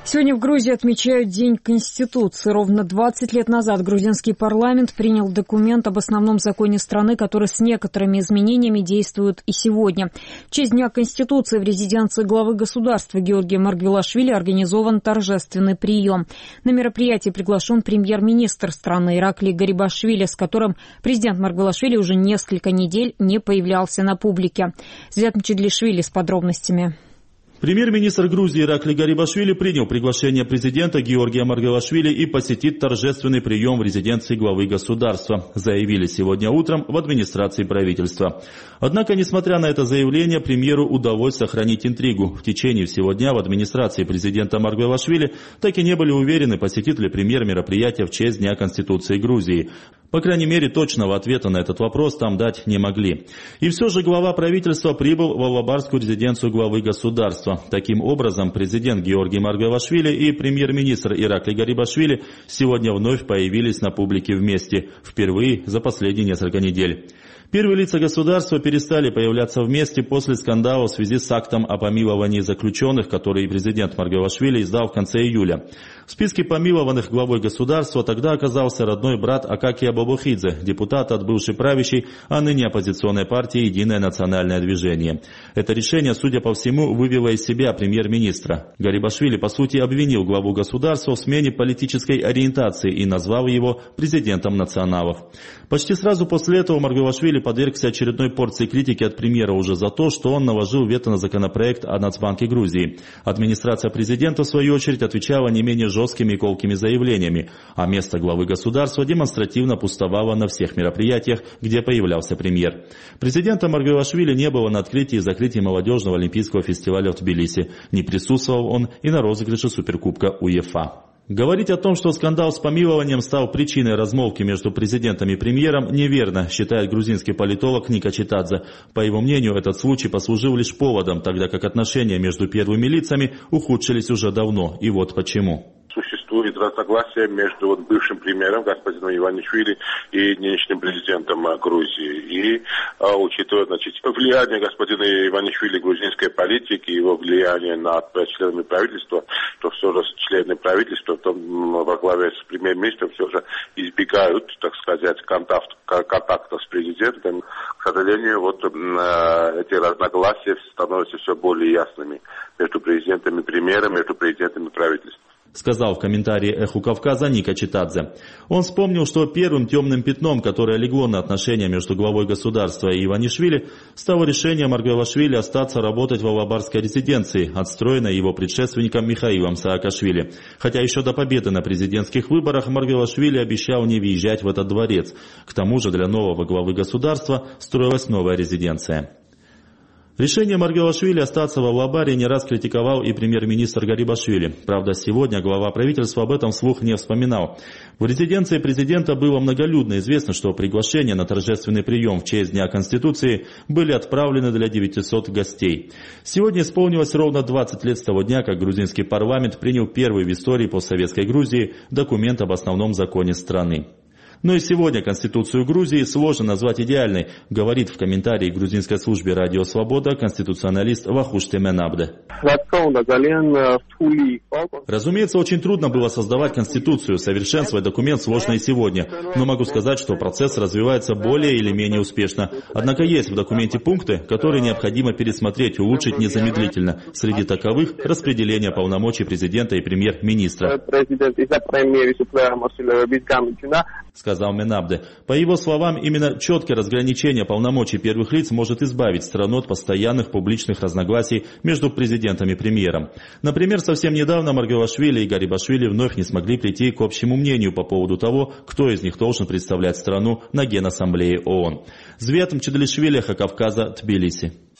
Сегодня в Грузии отмечают День Конституции. Ровно 20 лет назад грузинский парламент принял документ об основном законе страны, который с некоторыми изменениями действует и сегодня. В честь Дня Конституции в резиденции главы государства Георгия Маргвелашвили организован торжественный прием. На мероприятие приглашен премьер-министр страны Ираклий Гарибашвили, с которым президент Маргвелашвили уже несколько недель не появлялся на публике. Зият Мчедлишвили с подробностями. Премьер-министр Грузии Ираклий Гарибашвили принял приглашение президента Георгия Маргвелашвили и посетит торжественный прием в резиденции главы государства, заявили сегодня утром в администрации правительства. Однако, несмотря на это заявление, премьеру удалось сохранить интригу. В течение всего дня в администрации президента Маргвелашвили так и не были уверены, посетит ли премьер мероприятие в честь Дня Конституции Грузии. По крайней мере, точного ответа на этот вопрос там дать не могли. И все же глава правительства прибыл в Алабарскую резиденцию главы государства. Таким образом, президент Георгий Маргвелашвили и премьер-министр Ираклий Гарибашвили сегодня вновь появились на публике вместе, впервые за последние несколько недель. Первые лица государства перестали появляться вместе после скандала в связи с актом о помиловании заключенных, который президент Маргвелашвили издал в конце июля. В списке помилованных главой государства тогда оказался родной брат Акакия Бабухидзе, депутат от бывшей правящей, а ныне оппозиционной партии «Единое национальное движение». Это решение, судя по всему, вывело из себя премьер-министра. Гарибашвили, по сути, обвинил главу государства в смене политической ориентации и назвал его президентом националов. Почти сразу после этого Маргвелашвили подвергся очередной порции критики от премьера уже за то, что он наложил вето на законопроект о Нацбанке Грузии. Администрация президента, в свою очередь, отвечала не менее жесткими и колкими заявлениями, а место главы государства демонстративно пустовало на всех мероприятиях, где появлялся премьер. Президента Маргвелашвили не было на открытии и закрытии молодежного олимпийского фестиваля в Тбилиси. Не присутствовал он и на розыгрыше Суперкубка УЕФА. Говорить о том, что скандал с помилованием стал причиной размолвки между президентом и премьером, неверно, считает грузинский политолог Ника Читадзе. По его мнению, этот случай послужил лишь поводом, тогда как отношения между первыми лицами ухудшились уже давно. И вот почему. Существует разногласие между бывшим премьером господином Иванишвили и нынешним президентом Грузии. И учитывая влияние господина Иванишвили грузинской политики, его влияние над членами правительства, то все же члены правительства во главе с премьер-министром все же избегают, так сказать, контакта с президентом. К сожалению, эти разногласия становятся все более ясными между президентом и премьером, между президентом и правительством. Сказал в комментарии «Эху Кавказа» Ника Читадзе. Он вспомнил, что первым темным пятном, которое легло на отношения между главой государства и Иванишвили, стало решение Маргвелашвили остаться работать в Алабарской резиденции, отстроенной его предшественником Михаилом Саакашвили. Хотя еще до победы на президентских выборах Маргвелашвили обещал не въезжать в этот дворец. К тому же для нового главы государства строилась новая резиденция. Решение Маргвелашвили остаться в Алабаре не раз критиковал и премьер-министр Гарибашвили. Правда, сегодня глава правительства об этом вслух не вспоминал. В резиденции президента было многолюдно. Известно, что приглашения на торжественный прием в честь Дня Конституции были отправлены для 900 гостей. Сегодня исполнилось ровно 20 лет с того дня, как грузинский парламент принял первый в истории постсоветской Грузии документ об основном законе страны. Но и сегодня Конституцию Грузии сложно назвать идеальной, говорит в комментарии грузинской службе «Радио Свобода» конституционалист Вахуштэ Менабде. Разумеется, очень трудно было создавать Конституцию, совершенствовать документ сложно и сегодня. Но могу сказать, что процесс развивается более или менее успешно. Однако есть в документе пункты, которые необходимо пересмотреть, улучшить незамедлительно. Среди таковых распределение полномочий президента и премьер-министра. Сказал Менабде. По его словам, именно четкое разграничение полномочий первых лиц может избавить страну от постоянных публичных разногласий между президентом и премьером. Например, совсем недавно Маргвелашвили и Гарибашвили вновь не смогли прийти к общему мнению по поводу того, кто из них должен представлять страну на Генассамблее ООН. Зият Мчедлишвили, Эхо Кавказа, Тбилиси.